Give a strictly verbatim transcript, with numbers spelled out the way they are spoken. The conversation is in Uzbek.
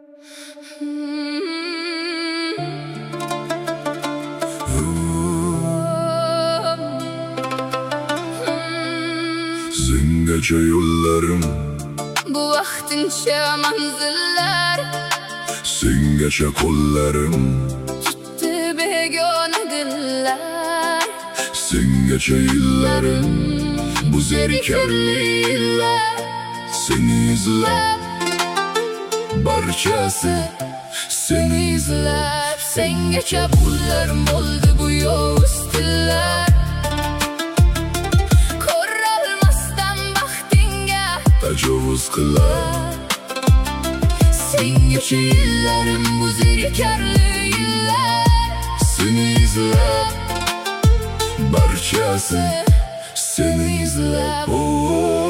Singacha yo'llarim, bu vaqtincha manzillar, sengacha qo'llarim, tutdi begona dillar. sengacha yillarim, bu zerikarli yillar. Seni izlab, barchasi seni izlab. Sengacha pullarim bo'ldi bu yovuz tillar. Ko'rolmasdan baxtingga tajovuz qilar. Sengacha yillarim, bu zerikarli yillar. Seni izlab, barchasi seni izlab. Oh.